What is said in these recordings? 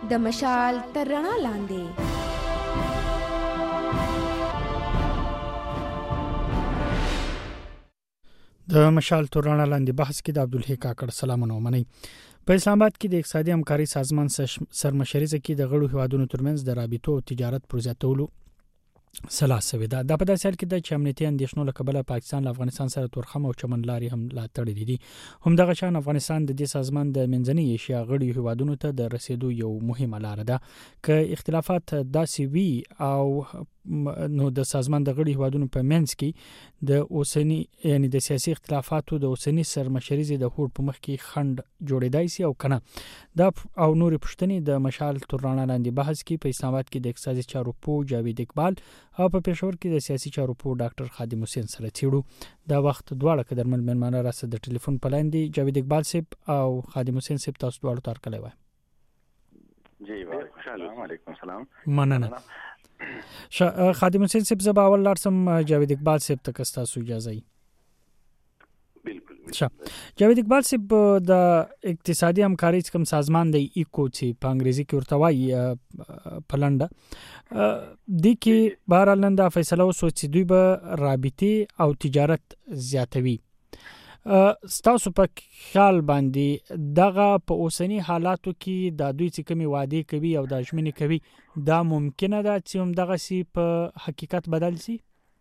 د مشال تر رڼا لاندې. د مشال تر رڼا لاندې بحث کې د عبدالحی کاکړ سلامونه ومني. په اسلام آباد کې د اقتصادي همکاري سازمان سرمشري کې د غړو هیوادونو ترمنځ د رابطو او تجارت پر زیاتولو سلا سوي ده. د په داسې حال کې د امنیتي اندېښنو له کبله پاکستان له افغانستان سره تورخم او چمن لاري هم لا تړلې دي. همدغه شان افغانستان د دې سازمان د منځنۍ ایشیا غړي هیوادونو ته د رسیدو یو مهمه لار ده. که اختلافات داسې وي او نو د سازمان د غړي هیوادونو په منځ کې د اوسنی یعنی د سیاسي اختلافاتو د اوسنی سرمشري د هوډ په مخ کې خند جوړیدای شي او کنه. دا او نور پښتني د مشال تر رڼا لاندې بحث کې په اسلام آباد کې د اقتصادي چارو پوه جاوید اقبال او په پېښور کې د سیاسي چارو پوه ډاکټر خادم حسین سره تیړو. دا وخت دواړه قدرمن مېلمانه راسره د ټلیفون په لاندې جاوید اقبال صاحب او خادم حسین صاحب تاسو دواړو ته ورکړی وای. جی وعلیکم السلام. مننه. خادم حسین صاحب زبا اول لارسم جاوید اقبال صاحب ته کستاسو اجازه ای. بالکل. جاوید اقبال صاحب د اقتصادي همکاري کوم سازمان د ایکو چې په انګریزي کې ورته وایي پلنډه د کې بهرحال نن دا فیصله وسو چې دوی به رابطه او تجارت زیاتوي. ستاسو په خیال باندې دغه په اوسنی حالاتو کې د دوی چې کومي وعده کوي او د ژمنې کوي دا ممکنه ده چې هم دغه سي په حقیقت بدل شي؟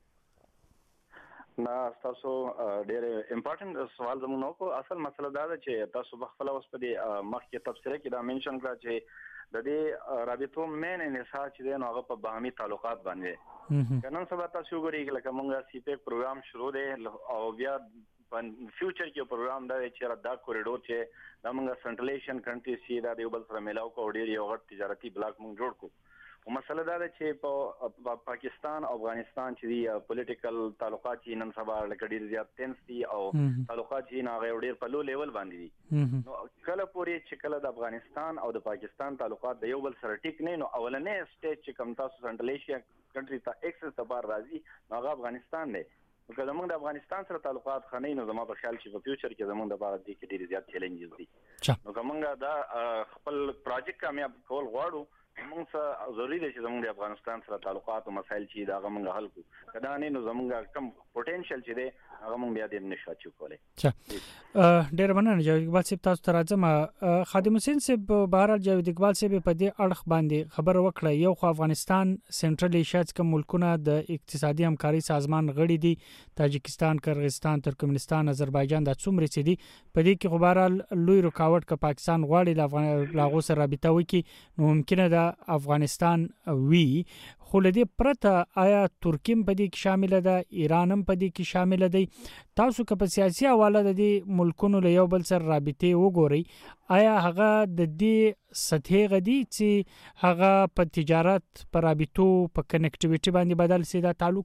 نه تاسو ډېر امپورټنت سوال زموږ کو اصل مسله دا ده چې تاسو بخپله اوس په دې مخکې تفسیر کې دا منشن کړه چې د دې رابطو مین انحصار چې دی نو هغه په باهمي تعلقات باندې نن سبا تاسو وګورئ لکه موږ سی پیک پروګرام شروع دی او بیا په فیوچر کې پروګرام دا چې دا کوریډور چې د موږ سنټرلیشن کنټری سي دا د یو بل سره ملاو کو ډېر یو غټ تجارتي بلاک موږ جوړ کو. او مسله دا ده چې په پاکستان او افغانستان چې پولیټیکل تعلقات چې نن سبا لکه ډېر زیات تنس دي او تعلقات چې هغه ډېر په لو لیول باندې دي. نو کله پورې چې کله د افغانستان او د پاکستان تعلقات د یو بل سره ټیک نه نو اولنې سټیج چې کوم تاسو سنټرلیشن کنټری ته ایکسس لپاره راځي هغه افغانستان دی. که زمونږ د افغانستان سره تعلقات خنۍ نو زما په خیال چې په فیوچر کې زمونږ د لپاره دي کې ډېر زیات چیلنجز دي. نو که موږ دا خپل پروجیکټ کامیاب کول غواړو موږ څه ضروري دی چې زمونږ د افغانستان سره تعلقات او مسایل چې دا موږ حل کړو. کدا نه نو زمونږ کم پوتنشل چې دی هغه موږ بیا دې نشو اچیو کولای. ډېر مننه جاوید اقبال صاحب تاسو ته راځم. خادم حسین صاحب بهرحال جاوید اقبال صاحب په دې اړخ باندې خبر وکړه. یو خو افغانستان سنټرل ایشیا کې ملکونه د اقتصادي همکاري سازمان غړي دي، تاجکستان، قرغیزستان، ترکمنستان، آذربایجان د څومره چې دي په دې کې خو بهرحال لوی رکاوټ ک پاکستان غواړي له هغو سره رابطه وکړي نو ممکنه ده افغانستان وی. خو لدې پرته آیا ترکیه په دې کې شامل ده، ایران هم په دې کې شامل دی؟ تاسو که په سیاسي حواله د دې ملکونو له یو بل سره رابطه وګورئ آیا هغه د دې سطحې غدي چې هغه په تجارت، په رابطو، په کنیکټیویټي باندې بدل سي دا تعلق؟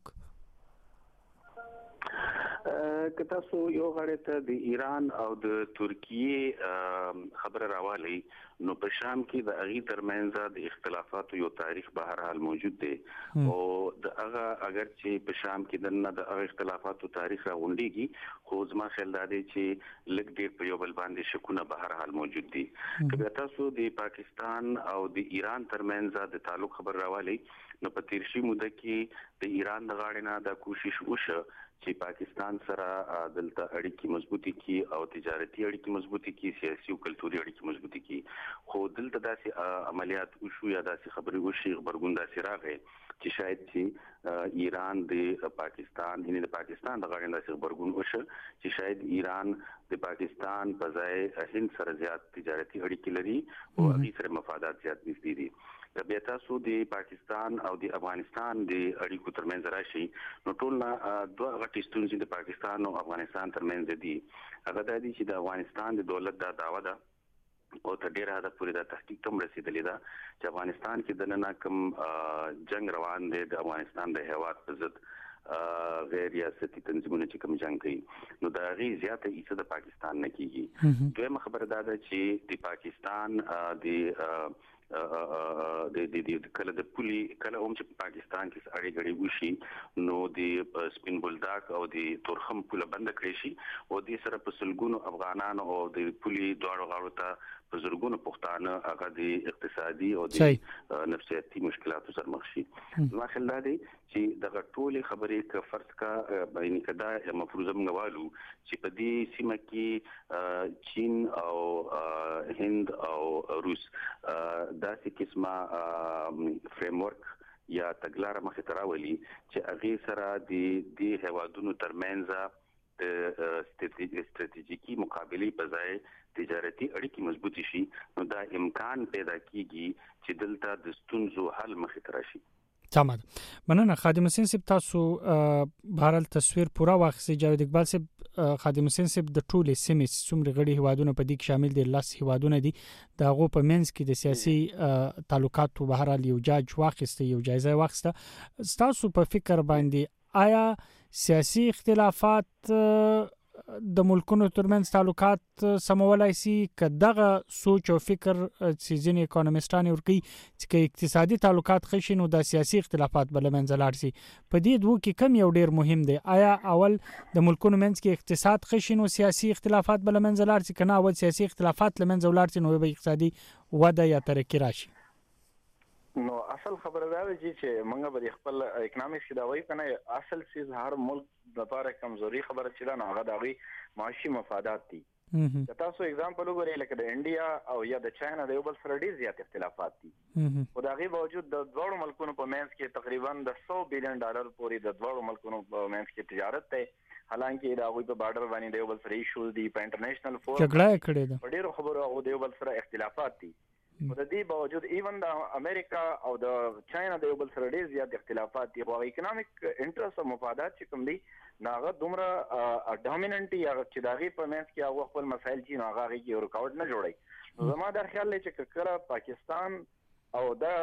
که تاسو یو غړی ته د ایران او د ترکیه خبره راوالي نو په شام کې د اغي ترمنځ د اختلافاتو یو تاریخ به هر حال موجود دی او د هغه اگر چې په شام کې د اختلافاتو تاریخ راغونډيږي خو زما خیال دی چې لږ ډېر په یو بل باندې شکونه به هر حال موجود دي. که تاسو د پاکستان او د ایران ترمنځ د تعلق خبر راوالي نو په تیر شي موده کې د ایران د غاړې نه د کوشش وشو چې پاکستان سره دلته اړیکې مضبوطی کی او تجارتي اړیکې مضبوطی کی، سیاسي او کلتوري اړیکې مضبوطی کی. خو دلته داسې عملیات وشو یا داسې خبرې وشي خبرګون داسې راغی چې شاید چې ایران د پاکستان یعنی د پاکستان د غاړې داسې خبرګون وشو چې شاید ایران د پاکستان په ځای هند سره زیات تجارتي اړیکې لري او هغه سره مفادات زیات نږدې دي. بیا تاسو د پاکستان او د افغانستان د اړیکو ترمنځ راشي نو ټول دوه غټې ستونزې د پاکستان او افغانستان ترمنځ دي. هغه د دې چې د افغانستان د دولت د دعوه ده او تر ډیره حد پورې د تحقیق تم رسیدلې ده چې افغانستان کې د نن کوم جنگ روان دی د افغانستان د هیواد په ضد غیر ریاستي تنظیمونه چې کوم جنگ کوي نو دا غي زیاته ایسه د پاکستان نه کیږي. دویمه خبره دا ده چې د پاکستان د کله د پولي کله هم چې پاکستان کې اړې غړي وشي نو د سپین بولداک او د تورخم پوله بند کړی شي او د سره په سلګونو افغانانو او د پولي دواړو غاړو ته په زرګونو پښتانه هغه د اقتصادي او د نفسیاتي مشکلاتو سره مخ شي. ما خیال دی چې دغه ټولې خبرې ک فرض کا بیني کدا مفروضه موږ چې په دې سیمه کې چین او هند او روس داسې قسمه فریم ورک یا تګلاره مخې ته راولي چې هغه سره د هیوادونو ترمنځ استراتیژیکي مقابله په ځای تجارتي اړیکې مضبوطی شي نو دا امکان پیدا کیږي چې دلته د ستونزو حل مخې ته راشي. تمام. مننه خادم حسین صاحب، تاسو بهرال تصویر پورا واخیسي. جاوید اقبال صاحب، خادم حسین صاحب د ټولې سیمې څومره غړي هیوادونه په دې کې شامل دي، 10 هیوادونه دي. د هغو په منځ کې د سیاسي تعلقاتو بهرال یو جاج واخیسته، یو جایزه واخیسته. تاسو په فکر باندې آیا سیاسي اختلافات د ملکونو ترمنځ تعلقات سمولای شي که دغه سوچ او فکر چې ځینې اکونومیستان ورکی چې اقتصادي تعلقات خشي نو د سیاسي اختلافات بل منځ لاړ شي؟ په دې دوه کې کم یو ډیر مهم دی؟ آیا اول د ملکونو منځ کې اقتصاد خشي نو سیاسي اختلافات بل منځ لاړ شي، کنه اول سیاسي اختلافات لمنځه ولاړ شي نو به اقتصادي وده یا ترقی راشي؟ نو اصل خبره دا چې موږ به خپل اکونومیکس دا وایو کنه اصل چیز هر ملک د لپاره کمزوري خبره چې دا نه هغه دغه معاشي مفادات دي. تاسو اگزامپل وګورئ لکه د انډیا او یا د چاینا د یو بل سره ډیر زیات اختلافات دي. خو دا غي باوجود د دوه ملکونو په منځ کې تقریبا د $100 بلین پورې د دوه ملکونو په منځ کې تجارت ته، حالانکه دا غوي په بارډر باندې د یو بل سره ایشوز دي، په انټرنیشنل فورم جګړه کړې ده، په ډیرو خبرو او د یو بل سره اختلافات دي. خو د دې باوجود ایون د امریکا او د چاینا د یو بل سره ډیر زیات اختلافات دي. خو اکونومیک انټرست او مفادات چې کوم دي ناغه دومره ډومیننټ یا چې داغي په منځ کې هغه خپل مسایل چې ناغه کې یو رکاوټ نه جوړي. نو زما در خیال دی چې کله پاکستان او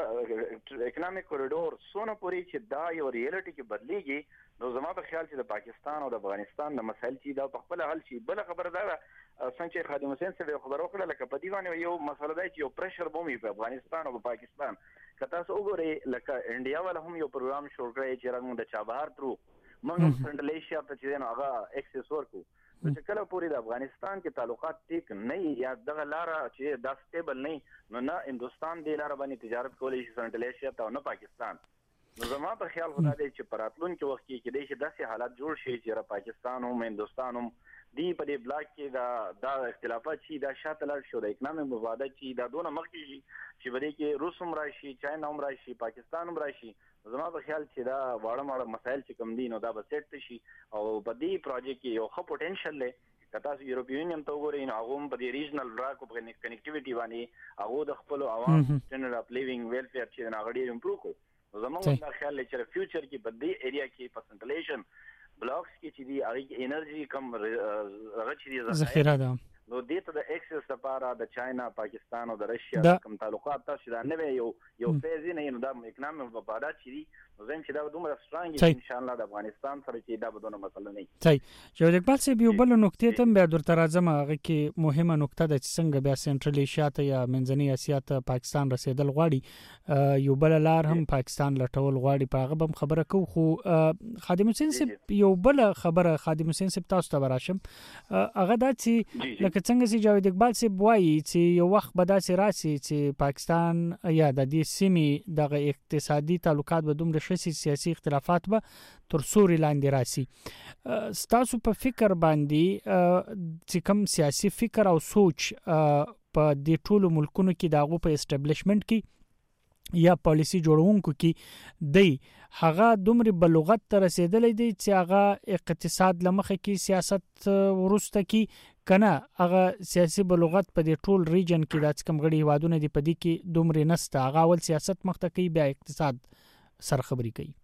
د اکونومیک کوریډور سونه پوری چې دا یو ریالټي کې بدلیږي نو زما په خیال چې د پاکستان او د افغانستان د مسایل چې دا په خپل حل شي. بل خبره دا څنګه خادم حسین صاحب خبرو کړل لکه په دی باندې یو مسله دی چې یو پریشر بومي په افغانستان او په پاکستان کته تاسو وګورئ لکه انډیا ول هم یو پروګرام شروع کړی چې رنګ د چابهار ترو موږ سنټرل ایشیا ته چې نو هغه ایکسس ورکو چې کله پوری د افغانستان کې تعلقات ټیک نه یا دغه لار چې دا سټیبل نه نو هندستان د لار باندې تجارت کولی شي سنټرل ایشیا ته نه پاکستان. نو زما په خیال خدا دی چې پراتلون کې وخت کې د داسې حالات جوړ شي چې پاکستان او هندستان هم دی په دې بلاک کې دا اختلافات شي دا شاته لاړ شو د اکونومیک مفادات چې دا دونه مخکې شي چې بده کې روس هم راشي، چاینا هم راشي، پاکستان هم راشي. زما په خیال چې دا واړه مسایل چې کوم دي نو دا به سیټ شي او په دې پروژې کې یو ښه پوتنشل دی. کته یورپی یونین ته وګورئ نو هغه په دې ریجنل راکو په کنیکټیویټي باندې هغه د خپل عوام سټینډرډ اف لیوینګ ویلفیر چې ناغړي امپروو کو. زموږ د خیال چې فیوچر کې په دې ایریا کې پرسنټیلیشن بلاکس کې چې دی هغه انرژي کم هغه چې ذخیره ده نو دې ته د ایکسس لپاره د چاینا، پاکستان او د رشیا کوم تعلقات تاسو دا نه یو فیز نه نو د اکونومیک مفادات چې دي نو زم چې دا دومره سترانګ ان شاء الله د افغانستان سره چې دا بدونه مسله نه. صحیح. جوړ اقبال صاحب یو بل نقطه ته بیا درته راځم، هغه کې مهمه نقطه ده چې څنګه بیا سنټرل ایشیا ته یا منځنۍ اسیا ته پاکستان رسیدل غواړي، یو بل لار هم پاکستان لټول غواړي، په هغه هم خبره کو. خو خادم حسین صاحب یو بل خبره خادم حسین صاحب تاسو ته براشم، هغه دا چې لکه څنګه چې جاوید اقبال صاحب وایي چې یو وخت به داسې راشي چې پاکستان یا د دې سیمې دغه اقتصادي تعلقات به دومره شي، سیاسي اختلافات به تر سوري لاندې راشي. ستاسو په فکر باندې چې کوم سیاسي فکر او سوچ په دې ټولو ملکونو کې دغه په اسټابلیشمنت کې یا پالیسی جوړونکو کې دی هغه دومره بلوغت ته رسیدلې دی چې هغه اقتصاد لمخه کې سیاست ورسته کې کنه هغه سیاسي بلوغت په دې ټول ریجن کې د کم غړي هوادونه دی په دې کې دومره نسته، هغه ول سیاست مخته کوي بیا اقتصاد سره خبري کوي.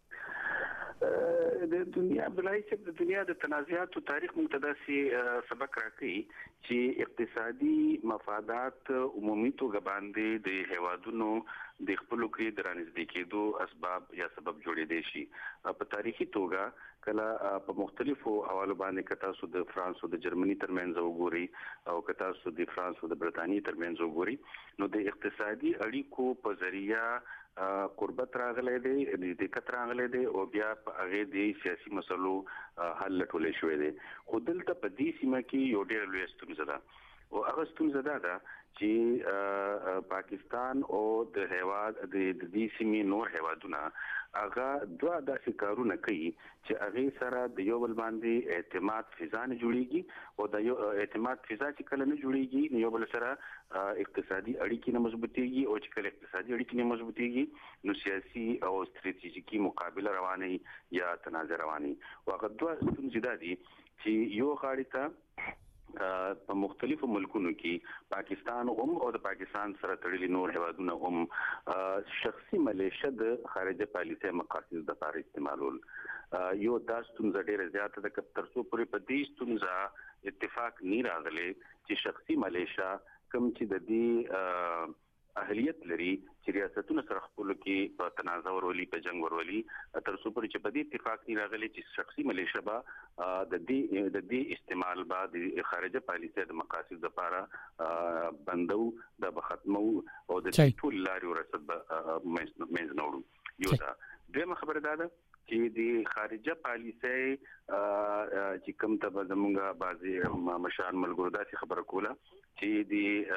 د دنیا بلای چې د دنیا د تنازعاتو تاریخ مقتدسي سبق راکړي چې اقتصادي مفادات عمومي توګه باندې د هیوادونو د خپل کې درانځدي کېدو اسباب یا سبب جوړېدي شي. په تاریخي توګه کله په مختلفو حوالو باندې کتا سو د فرانس او د جرمني ترمنځ وګوري او کتا سو د فرانس او د برتانیې ترمنځ وګوري نو د اقتصادي اړیکو په ذریعہ قربت راغلي دي د کتر راغلي دي او بیا په هغه د سیاسي مسلو حل ټولې شوې دي. خو دلته په دې سیمه کې یو ډېر لوی ستونزه ده او هغه ستونزه ده چې پاکستان او د هیواد د دې سیمې نور هیوادونه هغه دوه داسې کارونه کوي چې هغه سره د یو بل باندې اعتماد فضا نه جوړیږي او د یو اعتماد فضا چې کله نه جوړیږي نو یو بل سره اقتصادي اړیکې نه مضبوطیږي او چې کله اقتصادي اړیکې نه مضبوطیږي نو سیاسي او ستراتیژیکي مقابله رواني یا تنازع رواني واغه دوه ستونزې دي چې یو غاړي ته په مختلفو ملکونو کې پاکستان او د پاکستان سره تړلي نور هیوادونه شخصي ملیشه د خارجه پالیسۍ مقاصد لپاره استعمالول یو تاسو څنګه ډېر زیات د ترڅو پورې په دې څنګه اتفاق نه راغلی چې شخصي ملیشه کوم چې د دې اهلیت لري چې ریاستونو سره خپل کې په تنازع ورولي په جنگ ورولي تر څو پورې چې په دې اتفاق نه راغلي چې شخصي ملیشه به د دې استعمال بعد خارجه پالیسۍ د مقاصد لپاره بندو د ختمو او د ټول لاري ورسد مېز نوړو یو دا دغه خبره ده چې د خارجه پالیسۍ چې کوم ته زمونږه بعضي مشان ملګرو داسې خبره کوله چې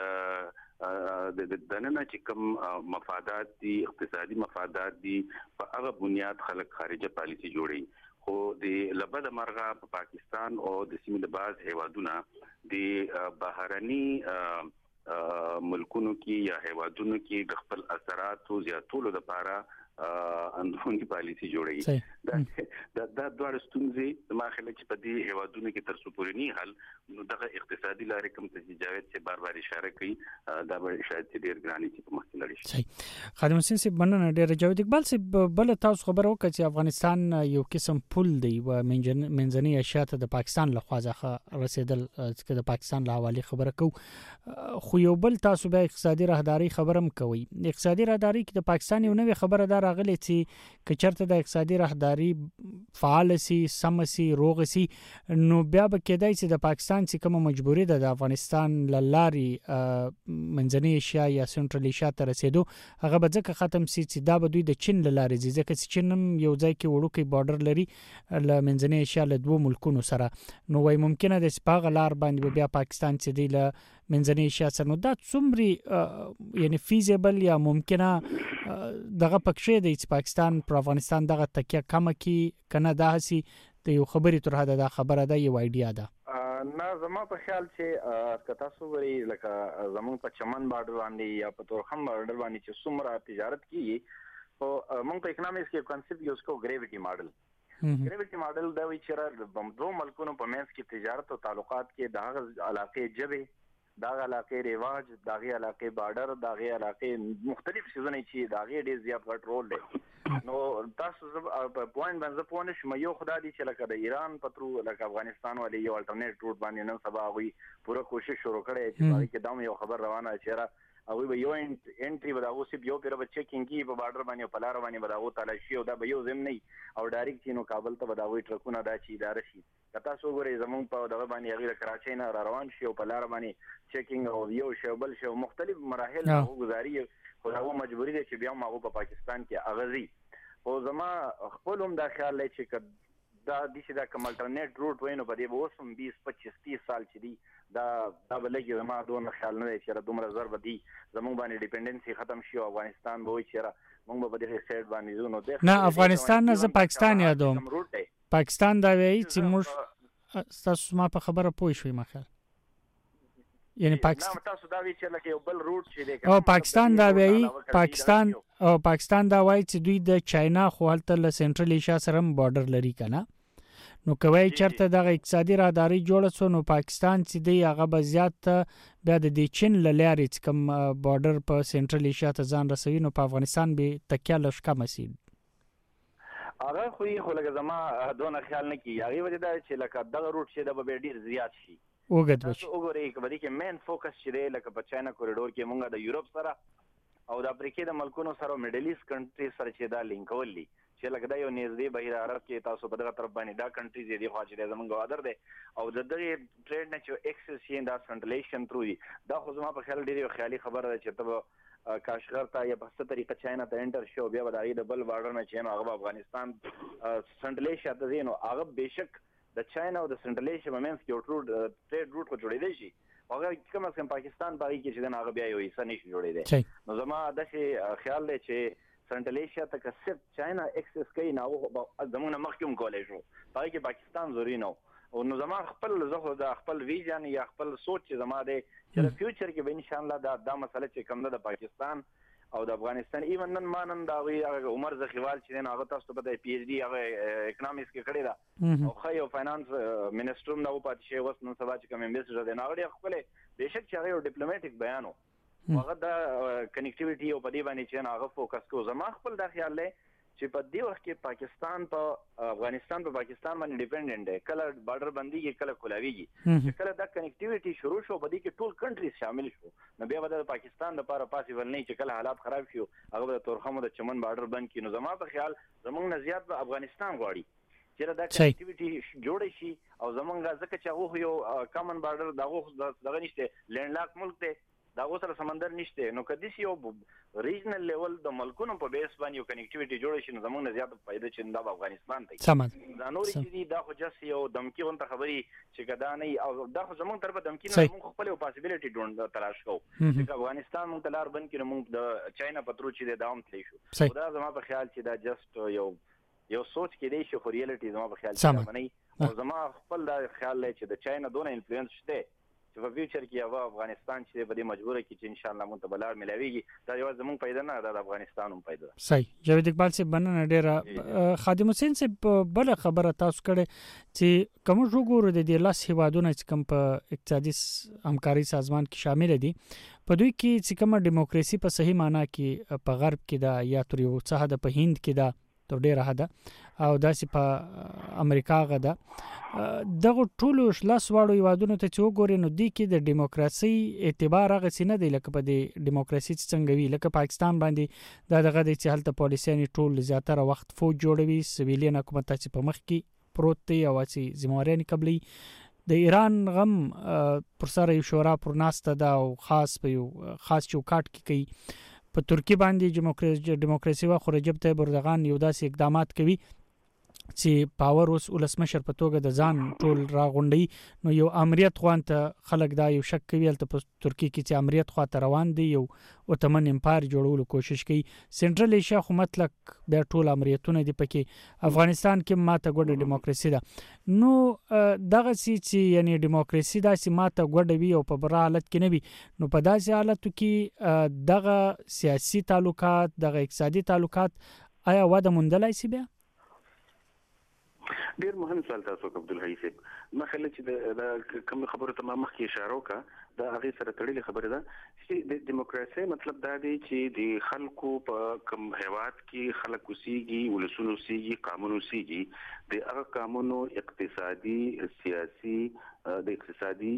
د دننه چې کوم مفادات دي اقتصادي مفادات دي په هغه بنیاد خلک خارجه پالیسي جوړي خو د لبد مرغه په پاکستان او د سیمې د باز هیوادونه د بهرني ملکونو کې یا هیوادونو کې د خپل اثراتو زیاتولو لپاره اندرونی پالیسي جوړي دا دوه ستونزې ما خلک چې په دې هیوادونو کې تر څو پورې نه حل نو دغه اقتصادي لارې کوم ته جاوید چې بار اشاره کوي دا به شاید ډېر ګراني چې په مخکې لري شي خادم حسین صاحب مننه ډېر جاوید اقبال صاحب بل تاسو خبر وکړه چې افغانستان یو قسم پول دی و منځنۍ اشیا ته د پاکستان لخوا ځخه رسیدل چې د پاکستان له حواله خبره کو خو یو بل تاسو به اقتصادي راهداري خبرم کوي اقتصادي راهداري کې د پاکستان یو نوې خبره ده راغلی چې کچرته د اقتصادي راهداري فعال سي سمسي روغ سي نو بیا به کېدای چې د پاکستان چې کوم مجبوري ده د افغانستان لاري منځنۍ اشیا یا سنټرل ایشیا ته رسیدو هغه به ځکه ختم سي چې دا به دوی د چین لاري ځکه چې چین یو ځای کې وړوکی بارډر لري ل منځنۍ ایشیا له دوه ملکونو سره نو وای ممکنه د سپاغ لار باندې بیا پاکستان چې دی له منځنۍ ایشیا سره نو دا څومره یعنی فیزیبل یا ممکنه دغه پکښې دی چې پاکستان پر افغانستان دغه تکیه کم کی کنه دا هسي د یو خبرې تر حد دا خبره ده یو ایډیا ده نه زما په خیال چې کتا سو غري لکه زمون په چمن بارډر باندې یا په تورخم بارډر باندې چې څومره تجارت کیږي او موږ په اکونومکس کې کانسپټ یوز کوو ګریویټي ماډل ګریویټي ماډل دا وی چې د دوه ملکونو په منځ کې تجارت او تعلقات کې دغه علاقې جبه دغه علاقې ریواج دغه علاقې بارډر دغه علاقې مختلف سيزونه چې دغه ډېر زیات غټ رول دی نو تاسو په پوینټ باندې پونه شم یو خدای دې چې لکه د ایران پترو لکه افغانستان ولې یو الټرنیټ روټ باندې نن سبا غوي پوره کوشش شروع کړي چې باندې کې داو یو خبر روانه چیرې او به یو انټری بداغو سی یو پیر به چیکینګ کی په بارډر باندې په لار باندې بداغو تلاشي او دا به یو زم نه او ډایرکټ چینو کابل ته بداوي ټرکونه دا چی اداره شي کتا سو ګورې زمون په دغه باندې غیر کراچۍ نه روان شي او په لار باندې چیکینګ او یو شوبل شو مختلف مراحل او گزاري خو دا مجبوری دي چې بیا موږ په پاکستان کې اغزي او زما خپل هم دا خیال لري چې دا د چې دا کوم الټرنیټ روټ وینو په دې وسم 20-25-30 سال چې دی دا بلګي زما دوه خیال نه چې را دومره ضرب دي زموږ باندې ډیپندنسي ختم شي او افغانستان به وي چې موږ به د سیټ باندې زونو ده نه افغانستان نه زه پاکستان یادوم پاکستان دا وی چې موږ تاسو ما په خبره پوه شوي مخه یعنی پاکستان تاسو دا وی چې لکه یو بل روټ چې دی او پاکستان دا وی پاکستان دا وایي چې دوی د چاینا خو هلته له سنټرل ایشیا سره بارډر لري کنه نو کوي چرته د اقتصادي راهداري جوړ شو نو پاکستان چې دی هغه به زیات بیا د چین لاري چې کوم بارډر په سنټرل ایشیا ته ځان رسوي نو په افغانستان به تکیه لږ کم شي هغه خو لکه زما دونه خیال نه کی هغه وجه دا چې لکه دغه روټ چې د به ډیر زیات شي وګت بچ وګورئ کبدي کې مین فوکس چې دی لکه په چاینا کوریډور کې مونږه د یورپ سره او د افریقې د ملکونو سره میډل ایست کنټری سره چې دا لینکول دي چې لکه دا یو نږدې بهیر عرب کې تاسو په دغه طرف باندې دا کنټریز دي خو چې زمونږ وادر دي او د دغه ټریډ نه چې ایکسس یې دا سنټرلیشن تھرو دي دا خو زما په خیال ډېر خیالي خبره ده چې ته کاشغر ته یا په څه طریقه چاینا ته انټر شو بیا د هغه د بل بارډر نه چې هغه افغانستان سنټرلیشن ته دي نو هغه بهشک د چاینا او د سنټرلیشن مومنټس یو ټریډ روټ کو جوړېدل شي هغه کوم څنګه پاکستان باندې کې چې هغه بیا یو حصہ نشي جوړېدی نو زما د خیال دی چې سنټرل ایشیا ته که صرف چاینا ایکسس کوي نو زموږ مخکوم کولای شو پای کې پاکستان ضروري نه او نو زما خپل زخه د خپل ویژن یا خپل سوچ چې زما د چې فیوچر کې به ان شاء الله دا مسله چې کوم د پاکستان او د افغانستان ایون نن مانن دا وی عمر زخیوال چې نه هغه تاسو ته پی ایچ डी هغه اکونومکس کې کړی دا او خو یو فاینانس منسټر نو پاتې شي وس نن سبا چې کوم امبیسډر دی نو هغه خپل بهشک چې هغه ډیپلوماټیک بیانو هغه د کنیکټیویټي او په دې باندې چې هغه فوکس کو زما خپل د خیال لې چې په دې وخت کې پاکستان په افغانستان په پاکستان باندې ډیپندنت دی کله بارډر بندي کې کله کولاویږي چې کله دا کنیکټیویټي شروع شو په دې کې ټول کنټریز شامل شو نو بیا د پاکستان لپاره پاسیبل نه چې کله حالات خراب شي هغه د تورخم د چمن بارډر بند کړي نو زما په خیال زمونږ نه زیات په افغانستان غواړي چې دا کنیکټیویټي جوړ شي او زمونږ ځکه چې هغه یو کامن بارډر دغه نشته لینډ لاک ملک دی دا اوسره سمندر نشته نو کدي یو ریجنل لیول د ملکونو په بیس باندې یو کنیکټیویټي جوړ شي نو زموږ نه زیات فائدہ چې د افغانستان ته دا نور چې دا خو جس یو دمکی ونته خبري چې کدا نه او دا خو زموږ طرفه دمکی نه موږ خپل پاسیبিলিټي ډون تلاش کوو چې افغانستان موږ تلار بند کړو موږ د چاینا پترو چې دا هم تلی شو دا زما په خیال چې دا جست یو سوچ کې دی چې خو ریالټي زما په خیال چې باندې او زما خپل دا خیال لري چې د چاینا دونه انفلوئنس شته په فیوچر کې هغه افغانستان چې په دې مجبوره کې چې ان شاء الله مونږ ته بلار ملاويږي دا یو زموږ پیدا نه د افغانستان هم پیدا صحیح جاوید اقبال سے بننه ډیره خادم حسین سے بل خبره تاسو کړه چې کوم وګورو د دې لاس هوادونه چې کوم په اقتصادي همکاري سازمان کې شامل دي په دوی کې چې کوم دیموکراسي په صحیح معنی کې په غرب کې دا یا تر یو څه د په هند کې دا تر ډیره حدا او داسې په امریکا غدا دغه ټولو لاس واړو یوادونو ته چې وګوري نو دی کې د دیموکراسي اعتبار هغه څه نه دی لکه په د دیموکراسي څنګه وی لکه پاکستان باندې دا دغه د چې حالت پالیسیاني ټول زیاتره وخت فوج جوړوي سویلین حکومت چې په مخ کې پروت دی او چې ذمہواري قبلي د ایران غم پر سره یو شورا پر ناسته دا او خاص چوکاټ کې کوي په ترکی باندې دیموکراسي وا خو رجب طيب اردوغان یو داسې اقدامات کوي چې پاور اوس ولسمشر په توګه د ځان ټول راغونډي نو یو امریت خوان ته خلک دا یو شک کوي تل په ترکی کې چې امریت خوا ته روان دي یو اوتمن امپایر جوړولو کوشش کوي سنټرل ایشیا خو مطلق د ټول امریتونه دی پکې افغانستان کې ماته ګډه دیموکراسي ده نو دغه چې یعنی دیموکراسي دا چې ماته ګډه وي او په بر حالت کې نه وي نو په داسې حالت کې دغه سیاسي تعلقات دغه اقتصادي تعلقات آیا واده موندلای شي بیا ډیر مهم سوال تاسو عبدالحی صاحب مخاله چې د کوم خبره ته مخ کې اشاره وکړه دا هغه سره تړلې خبره ده چې د دیموکراسي مطلب دا دی چې د خلکو په کوم هیواد کې خلک اوسېږي ولسونو اوسېږي قانون اوسېږي د هغه قانونو اقتصادي سیاسي د اقتصادي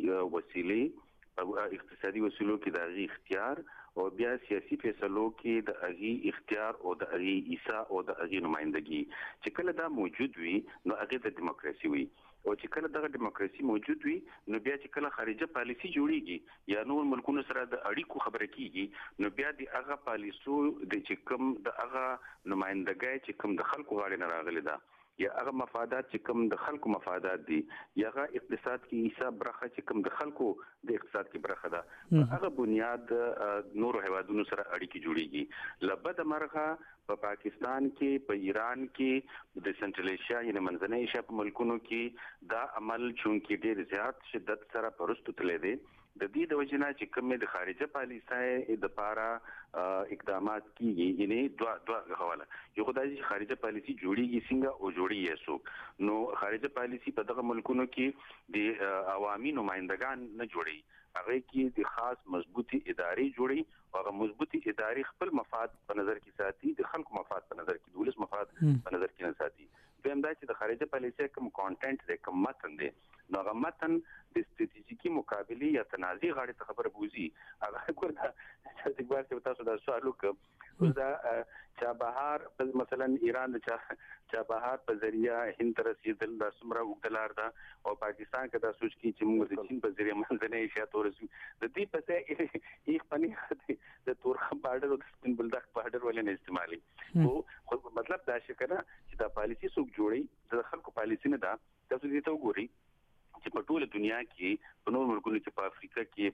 وسیلې او اقتصادي وسیلو کې د هغه اختیار او بیا سیاسي فیصلو کې د هغه اختیار او د هغه حصہ او د هغه نمائندګي چې کله دا موجود وي نو هغه د دیموکراسي وي او چې کله دغه دیموکراسي موجود وي نو بیا چې کله خارجه پالیسی جوړیږي یا نور ملکونو سره د اړیکو خبره کیږي نو بیا د هغه پالیسو د چې کوم د هغه نمائندګي چې کوم د خلکو غاړه نه راغلي ده یا هغه مفادات چې کوم د خلکو مفادات دي یا هغه اقتصاد کې حساب برخه چې کوم د خلکو د اقتصاد کې برخه ده هغه بنیاد نور هیوادونو سره اړیکې جوړیږي لبد مرغه په پاکستان کې په ایران کې د سنټرل ایشیا یعنی منځنۍ ایشیا په ملکونو کې دا عمل چونکې ډیر زیات شدت سره پرستو تللی دی د دې د وجنه چې کومه د خارجه پالیسۍ د پاره اقدامات کیږي یعنی دوا حواله یو خدای چې خارجه پالیسی جوړیږي څنګه او جوړیږي سو نو خارجه پالیسی په دغه ملکونو کې د عوامي نمائندگان نه جوړي هغه کې د خاص مضبوطی ادارې جوړي او هغه مضبوطی ادارې خپل مفاد په نظر کې ساتي د خلکو مفاد په نظر کې د ولس مفاد په نظر کې نه ساتي دویم دا چې د خارجه پالیسۍ کوم کانټینټ دی کوم متن دی نو هغه متن د ستراتیژیکي مقابله یا تنازع غاړي ته خبره بوزي هغه ګوردا چې دغه څه تاسو دا سوال وکړ دا چابهار مثلا ایران د چابهار په ذریعہ هند تر رسیدل د سمرا وګدلار دا او پاکستان کې دا سوچ کی چې موږ د چین په ذریعہ منځنۍ ایشیا تورسو د دې په څه یو پني د تورخم بارډر او د سپین بلدک بارډر ولې نه استعمالي خو مطلب دا شي کنه چې دا پالیسی څوک جوړي د خلکو پالیسی نه دا تاسو دې ته وګورئ چې په ټوله دنیا کې په نور ملکونو کې په افریقا کې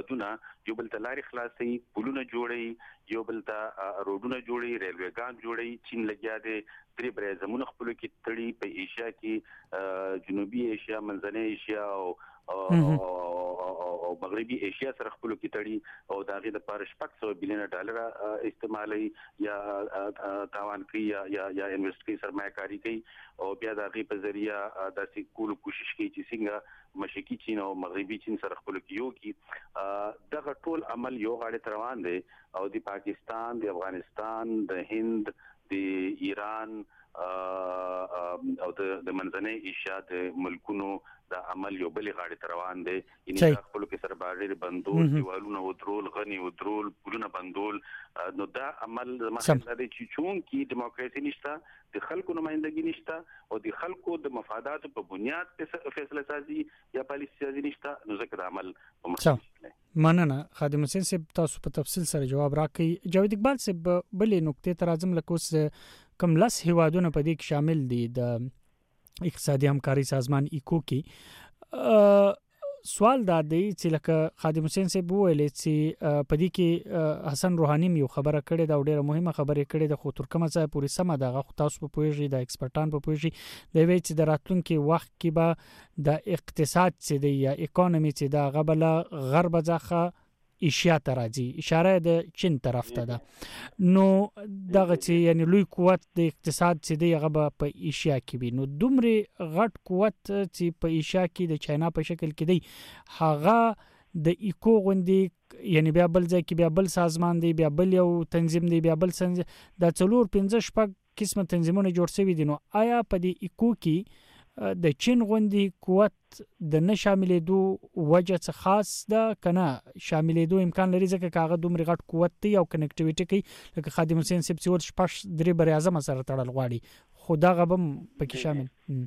هیوادونه یو بل ته لارې خلاصي، پلونه جوړي، یو بل ته روډونه جوړي، ریلویګان جوړي. چین لګیا دی 3 برې زمونه خپل کې تړي په ایشیا کې، جنوبي ایشیا، منځنۍ ایشیا او مغربي ایشیا سره خپل کې تړي، او دا غي د پاره $600 بلین استعمالي یا تاوان کوي یا انویسټ کوي، سرمایه کاری کوي، او بیا دا غي په ذریعہ د سکول کوشش کوي چې څنګه مشرقي چین او مغربي چین سره خپل کې یو کی دغه ټول عمل یو غاړه روان دي، او د پاکستان، د افغانستان، د هند، د ایران او د منځنۍ ایشیا د ملکونو د عمل یو بل غاړه روان دي. ان خپل کې سره باندې بندول، دیوالونه ودرول، غني ودرول، پلونه بندول. نو دا عمل مخه د چون کې دیموکراسي نشته، د خلکو نمائندګي نشته، او د خلکو د مفادات په بنیاد فیصله سازي یا پالیسي سازي نشته. نو ځکه د عمل په مخه مننه. خادم حسین صاحب تاسو په تفصیل سره جواب راکړئ. جاوید اقبال صاحب بلې نقطې ته راځم، لکه اوس کوم 10 هیوادونه په دې کې شامل دي د اقتصادي همکاري سازمان ایکو کې. سوال دا دی چې لکه خادم حسین صاحب وویل چې په دې کې حسن روحاني یو خبره کړې دا ډیره مهمه خبره کړې د خو ترکمه ځای پورې سم ده، خو تاسو په پوهیږئ د ایکسپرټان په پوهیږئ د وی چې د راتلونکي وخت کې به د اقتصاد چې دی یا اکانومي چې دا غبل غرب ځخه ایشیا ته راځي، اشاره د چین طرف ته ده. نو دغه چې یعنی لوی قوت د اقتصاد چې دی هغه په ایشیا کې وي، نو دومره غټ قوت چې په ایشیا کې د چاینا په شکل کې دی، هغه د ایکو غوندي یعنی بیا بل ځای کې بیا بل سازمان دی، بیا بل یو تنظیم دی، بیا بل د 4-5 شپږ قسمه تنظیمونه جوړ شوي دي. نو آیا په دې ایکو کې د چین غوندي قوت د نه شاملېدو وجه څه خاص ده کنه شاملېدو امکان لري، ځکه کاغه دومره غټ قوت دی او کنیکټیویټي کوي لکه خادم حسین صاحب سیول شپږ درې بر اعظم سره تړل غواړي، خو دا غبم پکې شامل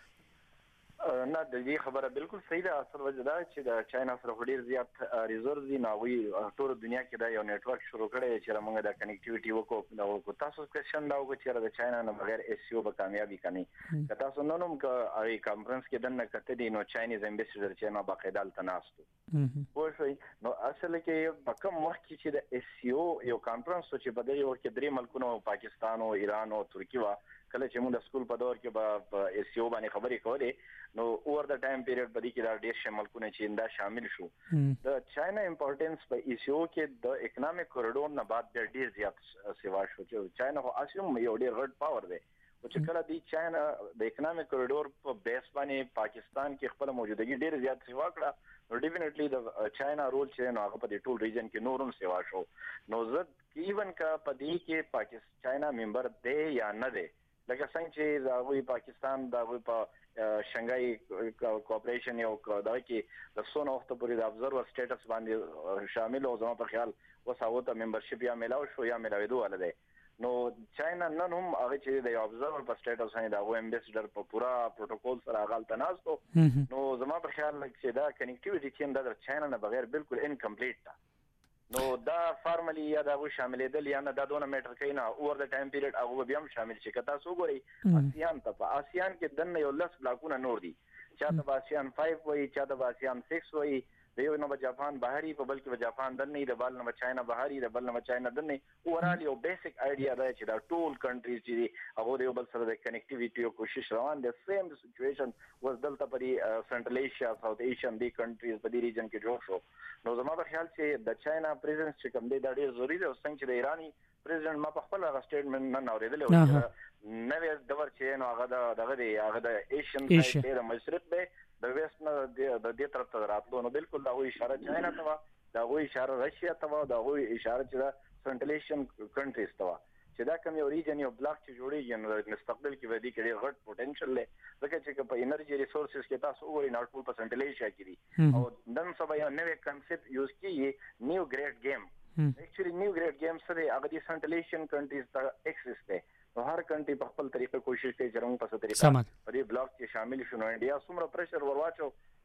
نه. د دې خبره بالکل صحیح ده. اصل وجه دا چې د چاینا سره ډیر زیات ریزورس دي، نو وی ټول دنیا کې دا یو نیټورک شروع کړي چې موږ د کنیکټیویټي وکړو. تاسو کوېشن دا وکړئ چې د چاینا نه بغیر اس سی او به کامیابی کوي. که تاسو نن هم ای کانفرنس کې دنه کته دي، نو چاینیز امبیسډر چې ما باقاعده تناستو وښوي. نو اصل کې په کوم وخت کې چې د اس سی او یو کانفرنس چې په دې وخت کې 3 ملکونو پاکستان او ایران او ترکیه وا کله چې موږ د سکول په دور کې په اس سی او باندې خبرې کولې، نو اوور د ټایم پیریډ په دې کې دا ډېر شمال ملکونه چې دا شامل شو. د چاینا امپورټنس په اس سی او کې د اکونومیک کوریډور نه بعد ډېر زیات سیوا شو چې چاینا خو اصلي یو ډېر غټ پاور دی، او چې کله دی چاینا د اکونومیک کوریډور په بیس باندې پاکستان کې خپل موجودګي ډېر زیات سیوا کړه، نو ډیفینټلی د چاینا رول چې نو هغه په ټول ریجن کې نورم سیوا شو. نو زه ایون کا په دې کې پاکستان چاینا ممبر دی یا نه دی، لکه څنګه چې دا پاکستان دا په شنګای کوآپریشن یو دا کې د سونه وخت پورې د ابزرور سټیټس باندې شامل او زموږ په خیال وساوته ممبرشپ یا ملاو شو یا ملاویدو ولده. نو چاینا نن هم هغه چې د ابزرور په سټیټس باندې دا امبیسډر په پورا پروتوکول سره غل تناستو، نو زموږ په خیال چې دا کنیکټیویټي چې د چاینا نه بغیر بالکل انکمپلیټ ده. نو دا فارملی یا دا شاملېدل یا نه دا دونه میټر کوي نه، اوور د ټایم پیریډ هغه بیا هم شامل شي. که تاسو وګورئ آسیان ته، په آسیان کې دنه یو 10 بلاکونه نور دي، چاته په آسیان 5 وایي، چاته په آسیان 6 وایي، د یو نه په جاپان بهري په بلکې په جاپان دنه د بل نه چاینا بهري د بل نه چاینا دنه. اوورال یو بیسیک آیډیا دا چې دا ټول کنټریز چې هغه د یو بل سره د کنیکټیویټي او کوشش روان دي. سیم سچويشن واز دلته په سنټرل ایشیا، ساوث ایشین دی کنټریز په دې ریجن کې جوړ شو. نو زما په خیال چې د چاینا پریزنس چې کوم دی دا ډیر ضروری دی. څنګه چې د ایرانی پریزیدنت ما په خپل هغه سټیټمنټ نه اوریدل او نوې دور چې نو هغه دغه دی هغه د ایشین سایډ دی، د مشرق دی، د ویست نه د دې طرف ته راتلو. نو بالکل دا وایي اشاره چاینا ته وا، دا وایي اشاره رشیا ته وا، دا وایي اشاره چې د سنټرل ایشین کنټریز ته وا، چې دا کوم یو ریجن یو بلاک چې جوړیږي نو مستقبل کې ودی کې ډېر غټ پوتنشل لري. ځکه چې په انرژي ریسورسز کې تاسو وګورئ نو ټول په سنټرل ایشیا کې دي، او نن سبا یو نوې کنسپټ یوز کیږي نیو ګریډ گیم. ایکچولی نیو ګریډ گیم سره هغه د سنټرل ایشین کنټریز ته ایکسس دی، نو هر کنټری په خپل طریقه کوشش کوي چې موږ په څه طریقه په دې بلاک کې شامل شو. نو انډیا څومره پریشر ورواچو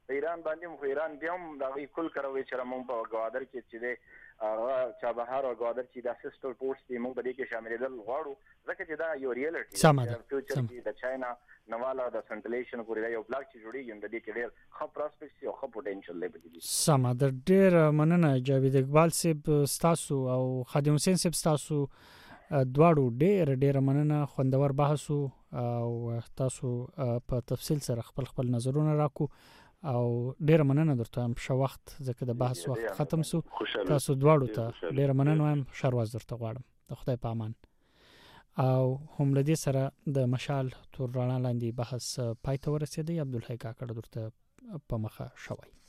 ایران باندې مو ایران بیا هم دا وی کل کروي چې موږ په غوادر کې چې د چابهار او غوادر چې د سیستر پورټس دی موږ به دې کې شامل دي غواړو ځکه چې دا یو ریالټي فیوچر کې د چاینا نواله د سنټریلیشن پورې یو بلاک چې جوړیږي د دې کې ډېر ښه پراسپیکټس او ښه پوتنشل لري. سم د ډېر مننه جاوید اقبال صاحب تاسو او خادم حسین صاحب تاسو دواړو ډېر مننه خوندور بحث او تاسو په تفصیل سره خپل نظرونه راکو او ډېر مننه درته هم شو وخت ځکه د بحث وخت ختم سو تاسو دواړو ته ډېر مننه وایم شرواز درته غواړم د خدای په امان او هم لدی سره د مشال تور رڼا لاندې بحث پای ته ورسېدی عبدالحی کاکړ درته په مخه شوی.